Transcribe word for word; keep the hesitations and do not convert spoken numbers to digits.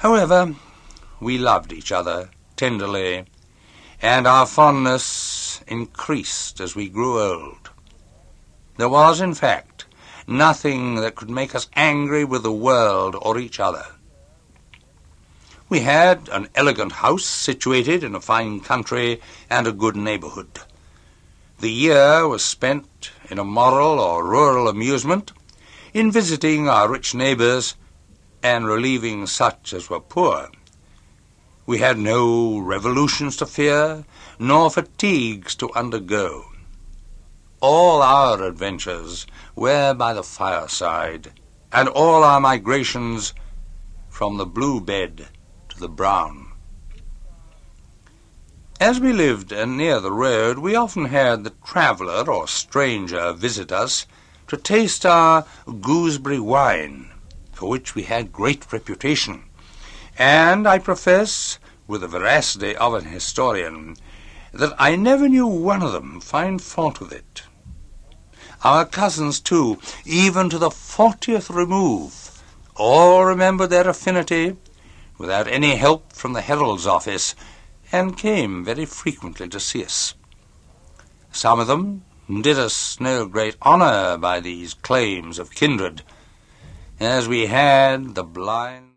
However, we loved each other tenderly, and our fondness increased as we grew old. There was, in fact, nothing that could make us angry with the world or each other. We had an elegant house situated in a fine country and a good neighbourhood. The year was spent in a moral or rural amusement, in visiting our rich neighbours and relieving such as were poor. We had no revolutions to fear, nor fatigues to undergo. All our adventures were by the fireside, and all our migrations from the blue bed to the brown. As we lived near the road, we often had the traveller or stranger visit us to taste our gooseberry wine, for which we had great reputation, and I profess, with the veracity of an historian, that I never knew one of them find fault with it. Our cousins, too, even to the fortieth remove, all remembered their affinity without any help from the herald's office, and came very frequently to see us. Some of them did us no great honour by these claims of kindred, as we had the blind